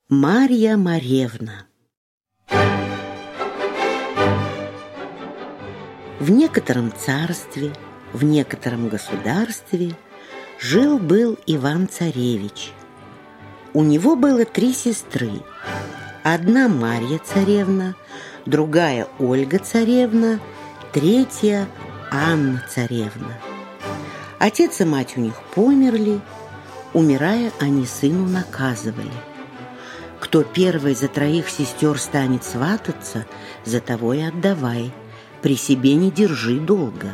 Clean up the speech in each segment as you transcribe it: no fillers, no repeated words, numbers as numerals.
Марья Маревна. В некотором царстве, в некотором государстве жил-был Иван-царевич. У него было 3 сестры. Одна Марья царевна, другая Ольга царевна, третья Анна царевна. Отец и мать у них померли, умирая, они сыну наказывали: кто первой за 3 сестер станет свататься, за того и отдавай, при себе не держи долго.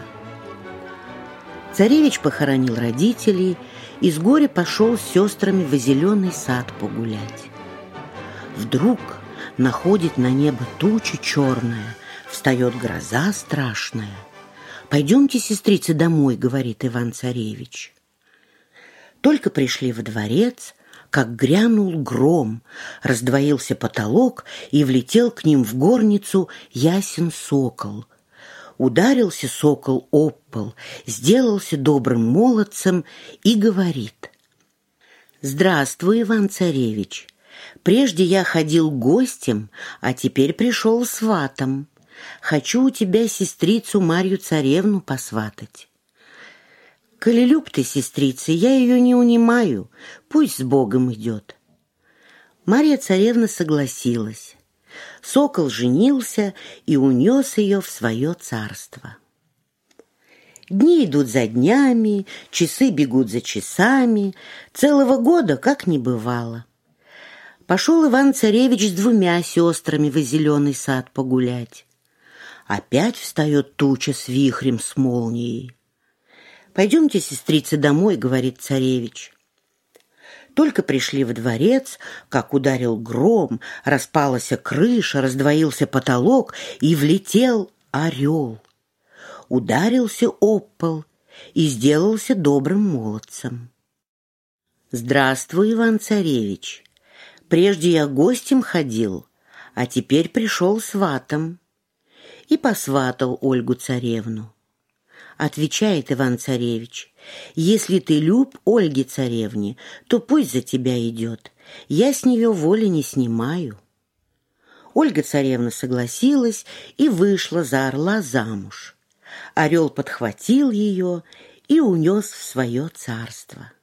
Царевич похоронил родителей и с горя пошел с сестрами в зеленый сад погулять. Вдруг находит на небо туча черная, встает гроза страшная. «Пойдемте, сестрицы, домой», — говорит Иван-царевич. Только пришли во дворец, как грянул гром, раздвоился потолок, и влетел к ним в горницу ясен сокол. Ударился сокол об пол, сделался добрым молодцем и говорит: «Здравствуй, Иван-царевич! Прежде я ходил гостем, а теперь пришел сватом. Хочу у тебя сестрицу Марью царевну посватать. Коли люб ты, сестрица, я ее не унимаю, пусть с Богом идет». Марья царевна согласилась. Сокол женился и унес ее в свое царство. Дни идут за днями, часы бегут за часами, целого года как не бывало. Пошел Иван-царевич с 2 сестрами в зеленый сад погулять. Опять встает туча с вихрем, с молнией. «Пойдемте, сестрицы, домой», — говорит царевич. Только пришли во дворец, как ударил гром, распалась крыша, раздвоился потолок, и влетел орел. Ударился об пол и сделался добрым молодцем. «Здравствуй, Иван-царевич! Прежде я гостем ходил, а теперь пришел сватом». И посватал Ольгу-царевну. Отвечает Иван-царевич: «Если ты люб Ольге царевне, то пусть за тебя идет, я с нее воли не снимаю». Ольга-царевна согласилась и вышла за орла замуж. Орел подхватил ее и унес в свое царство.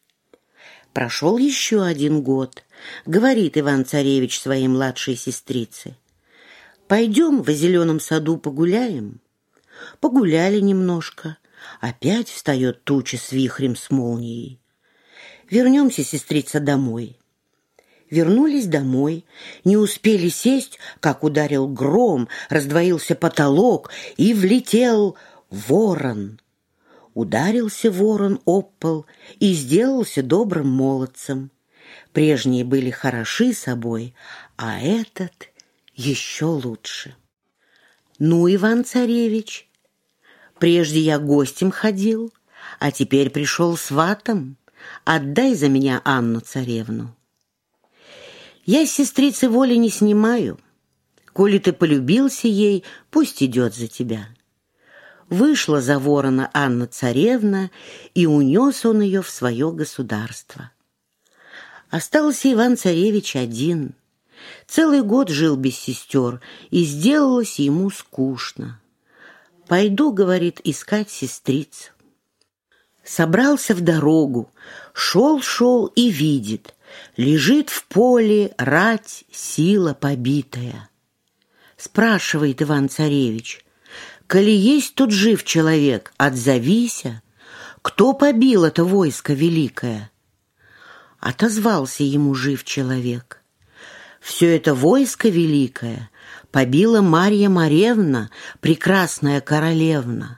Прошел еще 1 год. Говорит Иван-царевич своей младшей сестрице: «Пойдем в зеленом саду погуляем». Погуляли немножко. Опять встает туча с вихрем, с молнией. «Вернемся, сестрица, домой». Вернулись домой, не успели сесть, как ударил гром, раздвоился потолок, и влетел ворон. Ударился ворон об пол и сделался добрым молодцем. Прежние были хороши собой, а этот еще лучше. «Ну, Иван-царевич, прежде я гостем ходил, а теперь пришел сватом. Отдай за меня Анну-царевну». «Я с сестрицы воли не снимаю. Коли ты полюбился ей, пусть идет за тебя». Вышла за ворона Анна-царевна, и унес он ее в свое государство. Остался Иван-царевич один. Целый год жил без сестер, и сделалось ему скучно. «Пойду, — говорит, — искать сестрицу». Собрался в дорогу, шел и видит: лежит в поле рать сила побитая. Спрашивает Иван-царевич: «Коли есть тут жив человек, отзовися, кто побил это войско великое?» Отозвался ему жив человек: «Все это войско великое побила Марья Маревна, прекрасная королевна».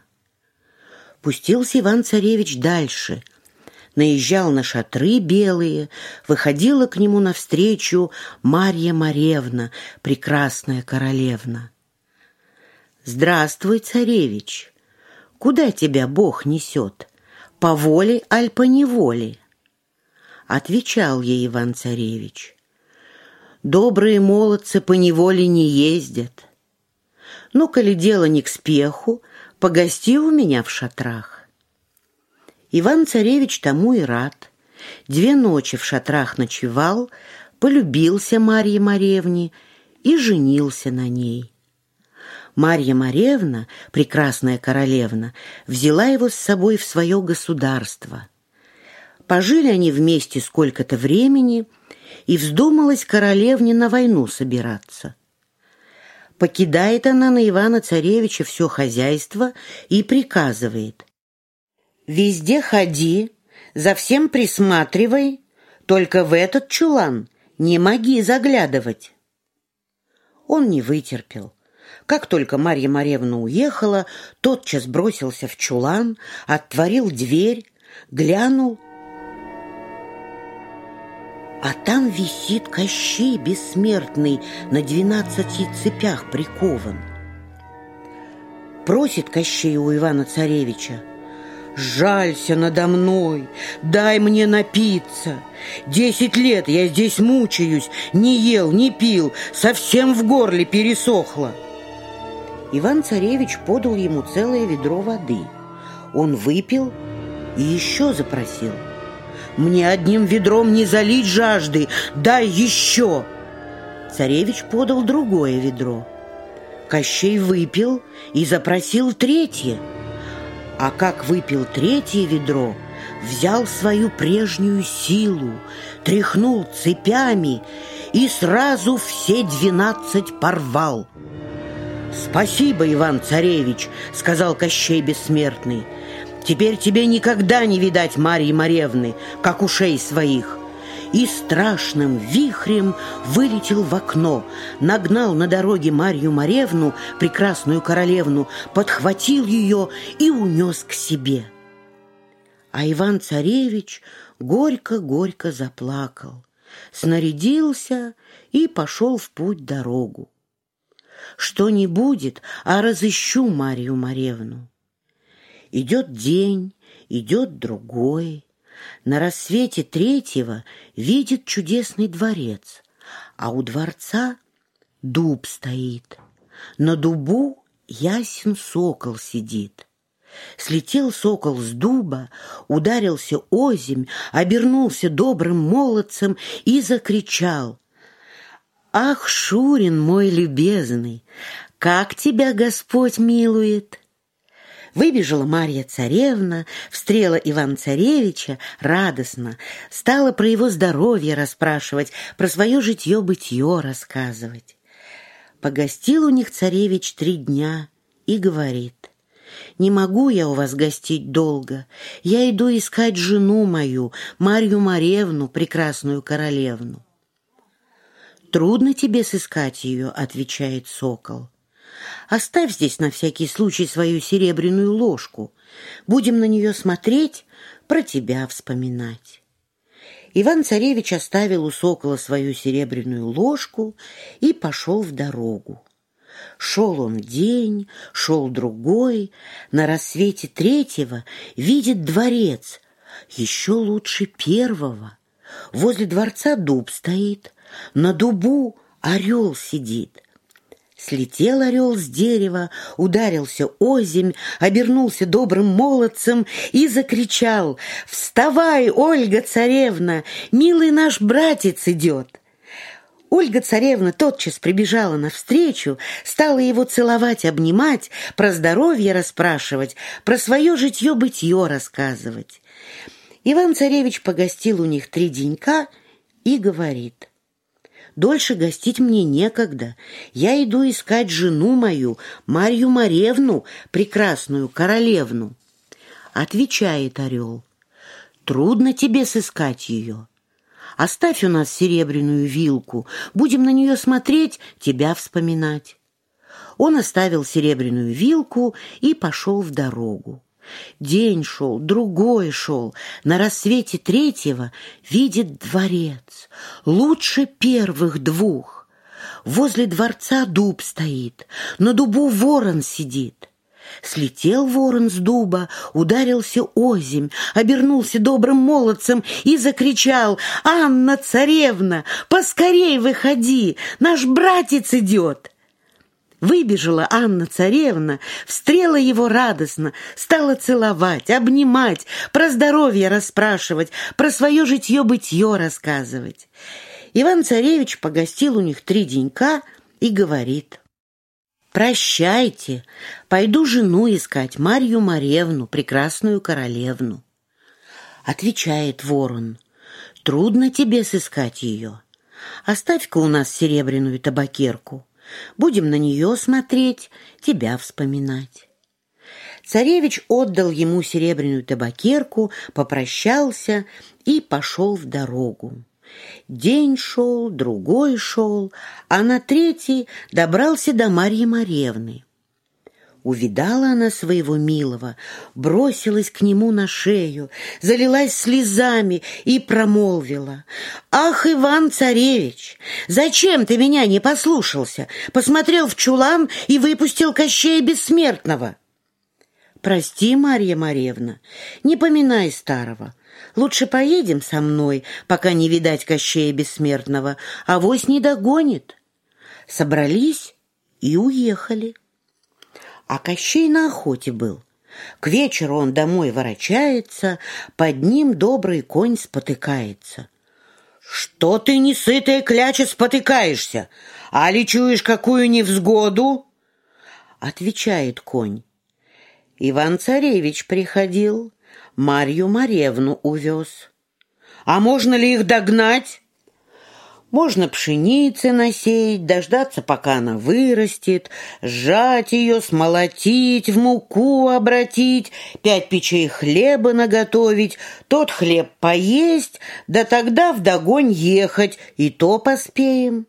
Пустился Иван-царевич дальше, наезжал на шатры белые, выходила к нему навстречу Марья Маревна, прекрасная королевна. «Здравствуй, царевич! Куда тебя Бог несет? По воле аль по неволе?» Отвечал ей Иван-царевич: «Добрые молодцы по неволе не ездят. Ну, коли дело не к спеху, погости у меня в шатрах». Иван-царевич тому и рад. 2 ночи в шатрах ночевал, полюбился Марье Маревне и женился на ней. Марья Маревна, прекрасная королевна, взяла его с собой в свое государство. Пожили они вместе сколько-то времени, и вздумалась королевне на войну собираться. Покидает она на Ивана-Царевича все хозяйство и приказывает: «Везде ходи, за всем присматривай, только в этот чулан не моги заглядывать». Он не вытерпел. Как только Марья Маревна уехала, тотчас бросился в чулан, отворил дверь, глянул, а там висит Кощей Бессмертный, на 12 цепях прикован. Просит Кощей у Ивана-Царевича: «Жалься надо мной, дай мне напиться. 10 лет я здесь мучаюсь, не ел, не пил, совсем в горле пересохло». Иван-Царевич подал ему целое ведро воды. Он выпил и еще запросил: «Мне одним ведром не залить жажды, дай еще». Царевич подал другое ведро. Кощей выпил и запросил третье. А как выпил третье ведро, взял свою прежнюю силу, тряхнул цепями и сразу все 12 порвал. «Спасибо, Иван-Царевич», — сказал Кощей Бессмертный. «Теперь тебе никогда не видать Марьи Маревны, как ушей своих». И страшным вихрем вылетел в окно, нагнал на дороге Марью Маревну, прекрасную королевну, подхватил ее и унес к себе. А Иван-Царевич горько-горько заплакал, снарядился и пошел в путь-дорогу. Что не будет, а разыщу Марью Маревну. Идет день, идет другой. На рассвете третьего видит чудесный дворец, а у дворца дуб стоит. На дубу ясен сокол сидит. Слетел сокол с дуба, ударился озимь, обернулся добрым молодцем и закричал: «Ах, Шурин мой любезный, как тебя Господь милует!» Выбежала Марья-Царевна, встрела Ивана-Царевича радостно, стала про его здоровье расспрашивать, про свое житье-бытье рассказывать. Погостил у них царевич 3 дня и говорит: «Не могу я у вас гостить долго, я иду искать жену мою, Марью Маревну, прекрасную королевну». «Трудно тебе сыскать ее», — отвечает сокол. «Оставь здесь на всякий случай свою серебряную ложку. Будем на нее смотреть, про тебя вспоминать». Иван-Царевич оставил у сокола свою серебряную ложку и пошел в дорогу. Шел он день, шел другой, на рассвете третьего видит дворец, еще лучше первого. Возле дворца дуб стоит, на дубу орел сидит. Слетел орел с дерева, ударился озимь, обернулся добрым молодцем и закричал: «Вставай, Ольга-царевна, милый наш братец идет!» Ольга-царевна тотчас прибежала навстречу, стала его целовать, обнимать, про здоровье расспрашивать, про свое житье-бытье рассказывать. Иван-Царевич погостил у них 3 денька и говорит: «Дольше гостить мне некогда. Я иду искать жену мою, Марью Маревну, прекрасную королевну». Отвечает орел: «Трудно тебе сыскать ее. Оставь у нас серебряную вилку, будем на нее смотреть, тебя вспоминать». Он оставил серебряную вилку и пошел в дорогу. День шел, другой шел. На рассвете третьего видит дворец, лучше первых 2. Возле дворца дуб стоит, на дубу ворон сидит. Слетел ворон с дуба, ударился озимь, обернулся добрым молодцем и закричал: «Анна-царевна, поскорей выходи, наш братец идет!» Выбежала Анна-царевна, встрела его радостно, стала целовать, обнимать, про здоровье расспрашивать, про свое житье-бытье рассказывать. Иван-царевич погостил у них 3 денька и говорит: «Прощайте, пойду жену искать, Марью-Маревну, прекрасную королевну». Отвечает ворон: «Трудно тебе сыскать ее. Оставь-ка у нас серебряную табакерку. Будем на нее смотреть, тебя вспоминать». Царевич отдал ему серебряную табакерку, попрощался и пошел в дорогу. День шел, другой шел, а на 3-й добрался до Марьи-Маревны. Увидала она своего милого, бросилась к нему на шею, залилась слезами и промолвила: «Ах, Иван-царевич, зачем ты меня не послушался? Посмотрел в чулан и выпустил Кощея Бессмертного». «Прости, Марья-Маревна, не поминай старого. Лучше поедем со мной, пока не видать Кощея Бессмертного, авось не догонит». Собрались и уехали. А Кощей на охоте был. К вечеру он домой ворочается, под ним добрый конь спотыкается. «Что ты, несытая кляча, спотыкаешься? Али чуешь какую невзгоду?» Отвечает конь: «Иван-царевич приходил, Марью-Маревну увез». «А можно ли их догнать?» «Можно пшеницы насеять, дождаться, пока она вырастет, сжать ее, смолотить, в муку обратить, 5 печей хлеба наготовить, тот хлеб поесть, да тогда вдогонь ехать, и то поспеем».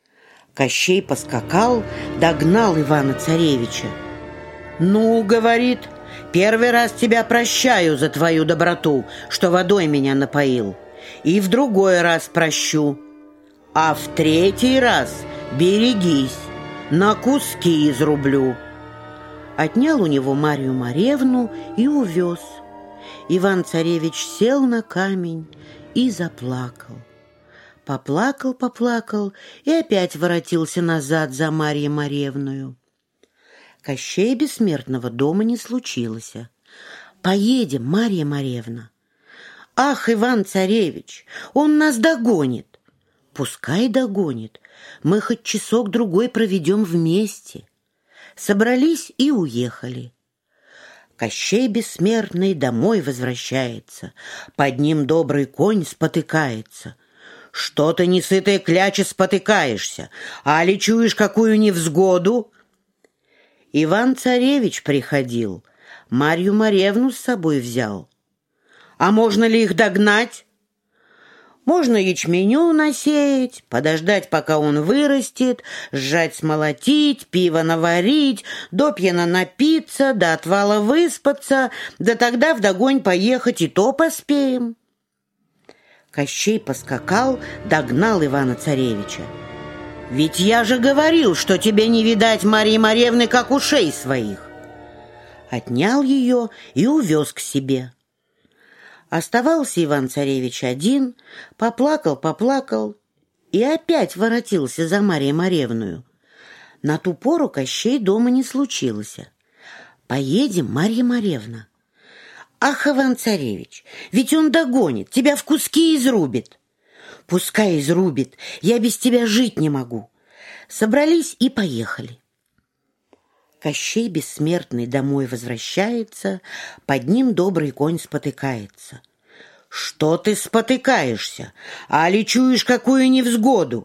Кощей поскакал, догнал Ивана-царевича. «Ну, — говорит, — первый раз тебя прощаю за твою доброту, что водой меня напоил, и в другой раз прощу, а в 3-й раз берегись, на куски изрублю». Отнял у него Марью-Маревну и увез. Иван-царевич сел на камень и заплакал. Поплакал и опять воротился назад за Марьей-Маревною. Кощея Бессмертного дома не случилось. «Поедем, Марья-Маревна». «Ах, Иван-царевич, он нас догонит». «Пускай догонит, мы хоть часок-другой проведем вместе». Собрались и уехали. Кощей Бессмертный домой возвращается, под ним добрый конь спотыкается. «Что ты, несытая кляча, спотыкаешься? Али чуешь какую невзгоду?» «Иван-царевич приходил, Марью-Маревну с собой взял». «А можно ли их догнать?» «Можно ячменю насеять, подождать, пока он вырастет, сжать, смолотить, пиво наварить, допьяно напиться, до отвала выспаться, да тогда вдогонь поехать, и то поспеем». Кощей поскакал, догнал Ивана-царевича. «Ведь я же говорил, что тебе не видать Марьи-Маревны, как ушей своих». Отнял ее и увез к себе. Оставался Иван-царевич один, поплакал и опять воротился за Марьей-Маревную. На ту пору Кощей дома не случилось. «Поедем, Марья-Маревна». «Ах, Иван-царевич, ведь он догонит, тебя в куски изрубит». «Пускай изрубит, я без тебя жить не могу». Собрались и поехали. Кощей Бессмертный домой возвращается, под ним добрый конь спотыкается. «Что ты спотыкаешься? Али чуешь какую невзгоду?»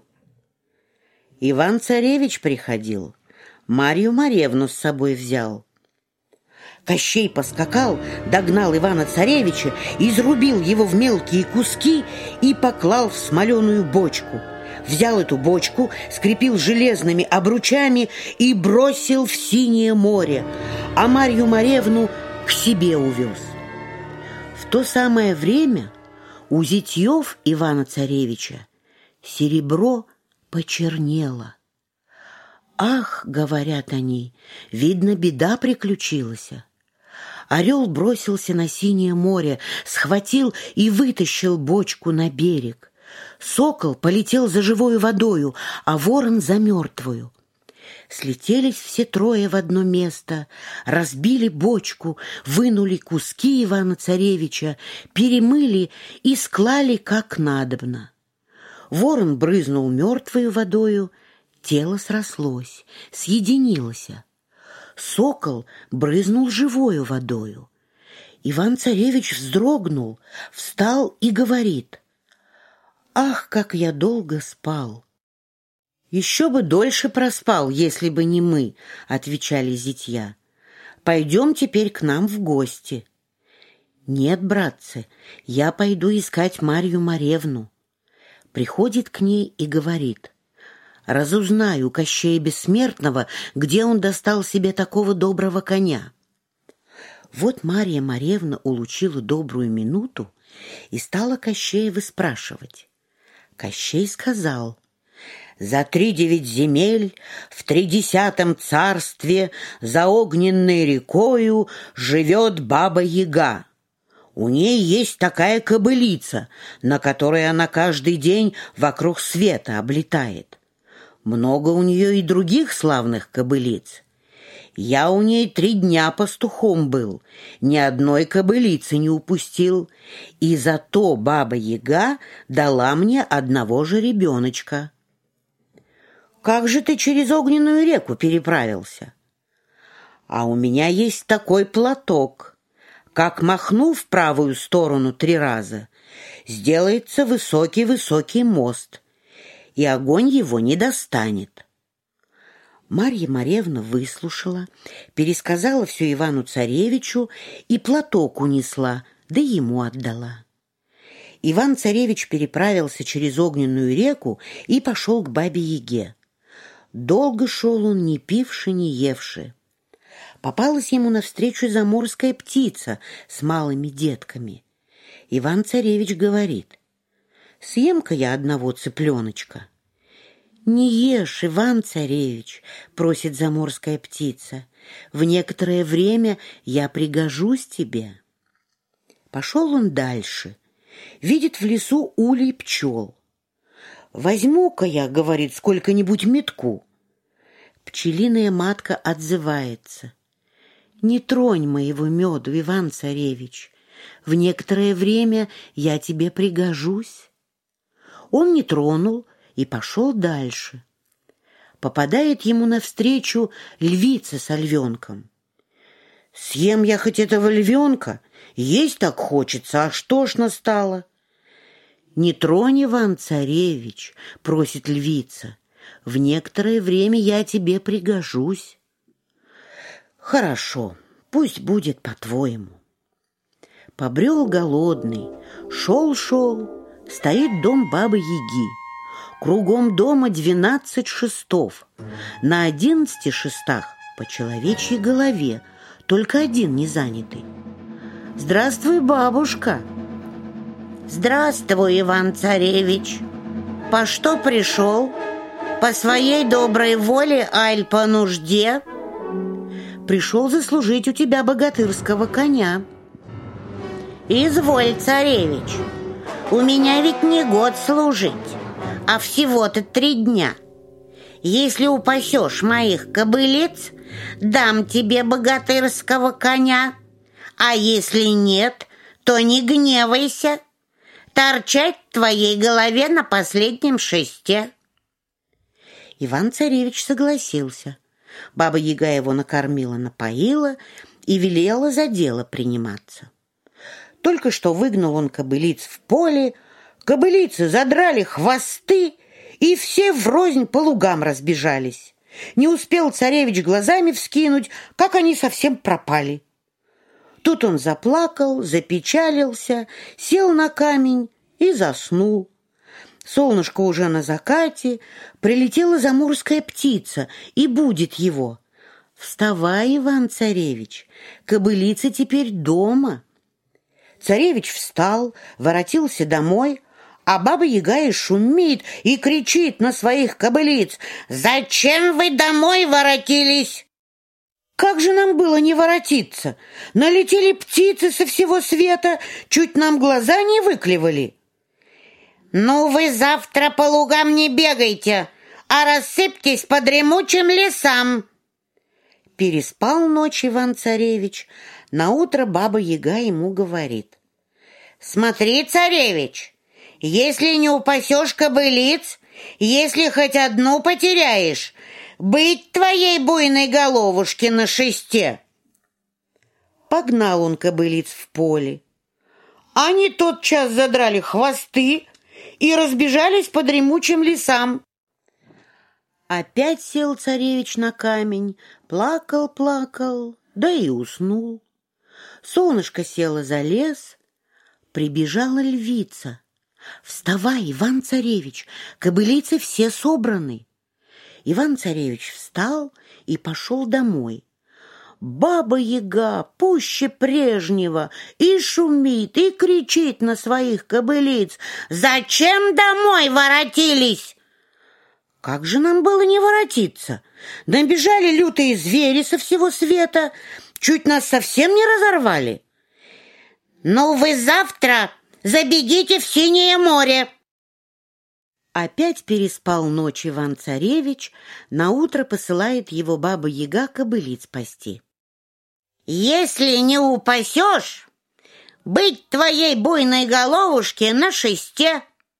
Иван-царевич приходил, Марью-Маревну с собой взял. Кощей поскакал, догнал Ивана-царевича, изрубил его в мелкие куски и поклал в смоленую бочку. Взял эту бочку, скрепил железными обручами и бросил в синее море, а Марью-Маревну к себе увез. В то самое время у зятьев Ивана-царевича серебро почернело. «Ах, — говорят они, — видно, беда приключилась». Орел бросился на синее море, схватил и вытащил бочку на берег. Сокол полетел за живою водою, а ворон за мертвую. Слетелись все трое в одно место, разбили бочку, вынули куски Ивана-царевича, перемыли и склали как надобно. Ворон брызнул мертвою водою, тело срослось, съединилось. Сокол брызнул живою водою. Иван-царевич вздрогнул, встал и говорит: «Ах, как я долго спал!» «Еще бы дольше проспал, если бы не мы», — отвечали зятья. «Пойдем теперь к нам в гости». «Нет, братцы, я пойду искать Марью Маревну». Приходит к ней и говорит: «Разузнаю у Кощея Бессмертного, где он достал себе такого доброго коня». Вот Марья Маревна улучила добрую минуту и стала Кощея выспрашивать. Кощей сказал: «За 39 земель, в 30 царстве, за огненной рекою живет Баба-Яга. У ней есть такая кобылица, на которой она каждый день вокруг света облетает. Много у нее и других славных кобылиц. Я у ней 3 дня пастухом был, ни одной кобылицы не упустил, и зато Баба-Яга дала мне одного жеребеночка». «Как же ты через огненную реку переправился?» «А у меня есть такой платок. Как махну в правую сторону 3 раза, сделается высокий-высокий мост, и огонь его не достанет». Марья Маревна выслушала, пересказала все Ивану-царевичу и платок унесла, да ему отдала. Иван-царевич переправился через огненную реку и пошел к Бабе-Яге. Долго шел он, не пивши, не евши. Попалась ему навстречу заморская птица с малыми детками. Иван-царевич говорит: «Съем-ка я одного цыпленочка». «Не ешь, Иван-царевич», — просит заморская птица, «в некоторое время я пригожусь тебе». Пошел он дальше, видит в лесу улей пчел. «Возьму-ка я, — говорит, — сколько-нибудь метку». Пчелиная матка отзывается: «Не тронь моего меду, Иван-царевич, в некоторое время я тебе пригожусь». Он не тронул и пошел дальше. Попадает ему навстречу львица с львенком. «Съем я хоть этого львенка, есть так хочется, аж тошно стало». «Не тронь, Иван-царевич, — просит львица, — в некоторое время я тебе пригожусь». «Хорошо, пусть будет по-твоему». Побрел голодный, шел, стоит дом Бабы-Яги. Кругом дома 12 шестов. На 11 шестах по человечьей голове, только один не занятый. «Здравствуй, бабушка!» «Здравствуй, Иван-царевич! По что пришел? По своей доброй воле, аль по нужде?» «Пришел заслужить у тебя богатырского коня». «Изволь, царевич, у меня ведь не год служить, а всего-то 3 дня. Если упасешь моих кобылиц, дам тебе богатырского коня, а если нет, то не гневайся, торчать в твоей голове на последнем шесте». Иван-царевич согласился. Баба-Яга его накормила, напоила и велела за дело приниматься. Только что выгнал он кобылиц в поле, кобылицы задрали хвосты, и все врознь по лугам разбежались. Не успел царевич глазами вскинуть, как они совсем пропали. Тут он заплакал, запечалился, сел на камень и заснул. Солнышко уже на закате, прилетела заморская птица и будит его. «Вставай, Иван-царевич, кобылица теперь дома». Царевич встал, воротился домой, а Баба-Яга и шумит, и кричит на своих кобылиц: «Зачем вы домой воротились?» «Как же нам было не воротиться? Налетели птицы со всего света, чуть нам глаза не выклевали». «Ну, вы завтра по лугам не бегайте, а рассыпьтесь по дремучим лесам». Переспал ночь Иван-царевич. Наутро Баба-Яга ему говорит: «Смотри, царевич, Если не упасешь кобылиц, если хоть одну потеряешь, быть твоей буйной головушке на шесте. Погнал он кобылиц в поле. Они тотчас задрали хвосты и разбежались по дремучим лесам. Опять сел царевич на камень, плакал, да и уснул. Солнышко село за лес, прибежала львица. «Вставай, Иван-царевич, кобылицы все собраны». Иван-царевич встал и пошел домой. Баба-яга пуще прежнего и шумит, и кричит на своих кобылиц: «Зачем домой воротились?» Как же нам было не воротиться? Набежали лютые звери со всего света, чуть нас совсем не разорвали. «Ну, вы завтра забегите в Синее море!» Опять переспал ночь Иван-царевич, наутро посылает его баба-яга кобылиц пасти. «Если не упасешь, быть твоей буйной головушке на шесте!»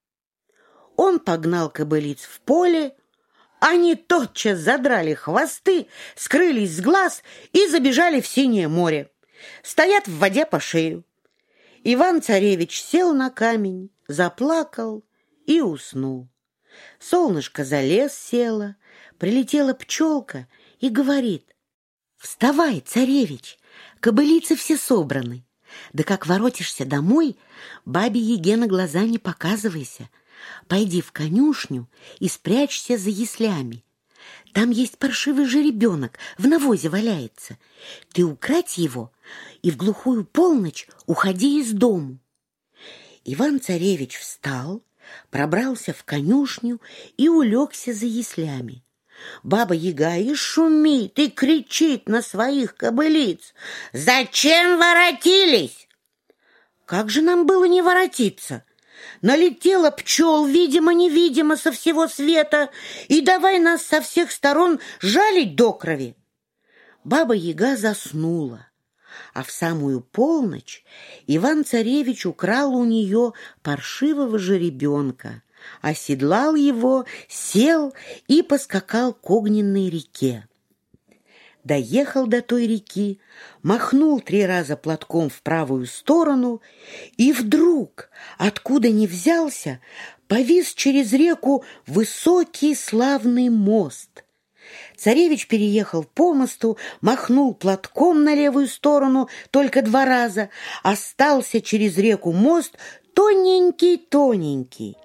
Он погнал кобылиц в поле, они тотчас задрали хвосты, скрылись с глаз и забежали в Синее море. Стоят в воде по шею. Иван-царевич сел на камень, заплакал и уснул. Солнышко за лес село, прилетела пчелка и говорит: «Вставай, царевич, кобылицы все собраны. Да как воротишься домой, бабе-яге на глаза не показывайся. Пойди в конюшню и спрячься за яслями. Там есть паршивый жеребенок, в навозе валяется. Ты украдь его и в глухую полночь уходи из дому». Иван-царевич встал, пробрался в конюшню и улегся за яслями. Баба-яга и шумит, и кричит на своих кобылиц: «Зачем воротились?» Как же нам было не воротиться? Налетело пчел, видимо-невидимо, со всего света, и давай нас со всех сторон жалить до крови. Баба-яга заснула, а в самую полночь Иван-царевич украл у нее паршивого жеребенка, оседлал его, сел и поскакал к огненной реке. Доехал до той реки, махнул 3 раза платком в правую сторону, и вдруг, откуда ни взялся, повис через реку высокий славный мост. Царевич переехал по мосту, махнул платком на левую сторону только 2 раза, остался через реку мост тоненький-тоненький.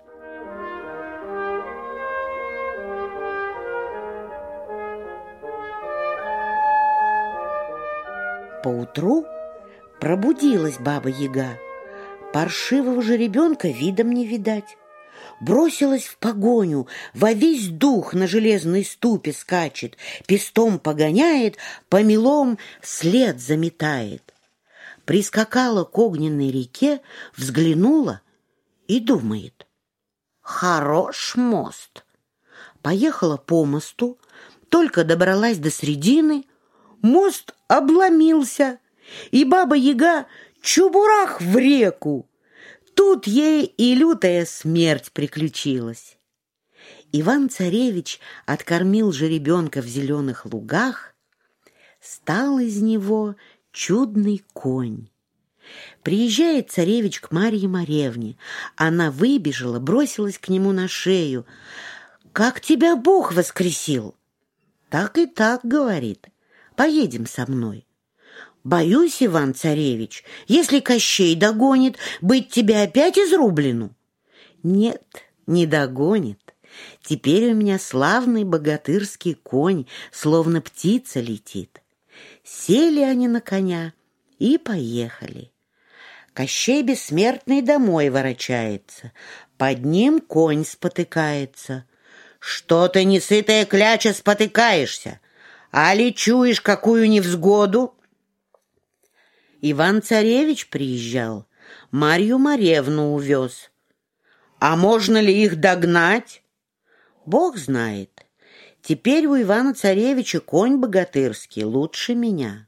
Поутру пробудилась баба-яга. Паршивого жеребенка видом не видать. Бросилась в погоню, во весь дух на железной ступе скачет, пестом погоняет, помелом след заметает. Прискакала к огненной реке, взглянула и думает: хорош мост. Поехала по мосту, только добралась до середины, мост обломился, и баба-яга чубурах в реку. Тут ей и лютая смерть приключилась. Иван-царевич откормил жеребенка в зеленых лугах, стал из него чудный конь. Приезжает царевич к Марье Маревне. Она выбежала, бросилась к нему на шею. «Как тебя Бог воскресил?» «Так и так, — говорит, — поедем со мной». «Боюсь, Иван-царевич, если Кощей догонит, быть тебе опять изрублену». «Нет, не догонит. Теперь у меня славный богатырский конь, словно птица летит». Сели они на коня и поехали. Кощей бессмертный домой ворочается, под ним конь спотыкается. «Что ты, несытая кляча, спотыкаешься? Али чуешь какую невзгоду?» Иван-царевич приезжал, Марью Маревну увез. А можно ли их догнать? Бог знает. Теперь у Ивана-царевича конь богатырский лучше меня.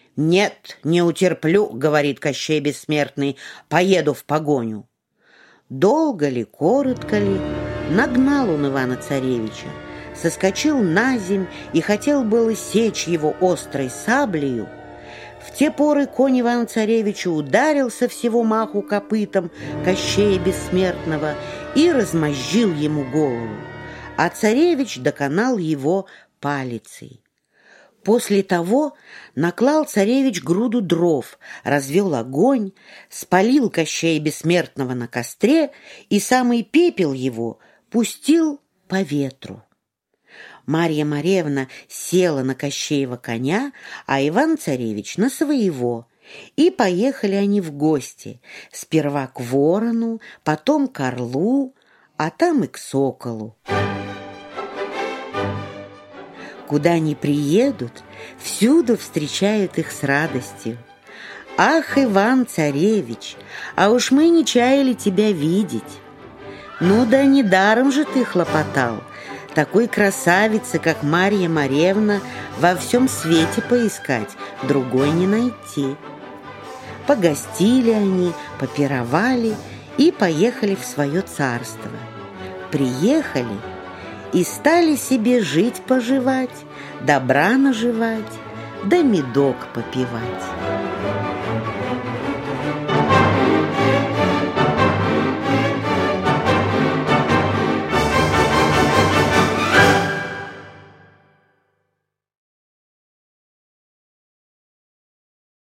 «Нет, не утерплю, — говорит Кощей бессмертный, — поеду в погоню». Долго ли, коротко ли, нагнал он Ивана-царевича, соскочил на земь и хотел было сечь его острой саблею. В те поры конь Ивана-царевича ударил со всего маху копытом Кощея Бессмертного и размозжил ему голову, а царевич доконал его палицей. После того наклал царевич груду дров, развел огонь, спалил Кощея Бессмертного на костре и самый пепел его пустил по ветру. Марья-Моревна села на Кощеева коня, а Иван-царевич на своего, и поехали они в гости, сперва к ворону, потом к орлу, а там и к соколу. Куда ни приедут, всюду встречают их с радостью. «Ах, Иван-царевич, а уж мы не чаяли тебя видеть! Ну да недаром же ты хлопотал, такой красавицы, как Марья-Моревна, во всем свете поискать, другой не найти». Погостили они, попировали и поехали в свое царство. Приехали и стали себе жить-поживать, добра наживать, да медок попивать.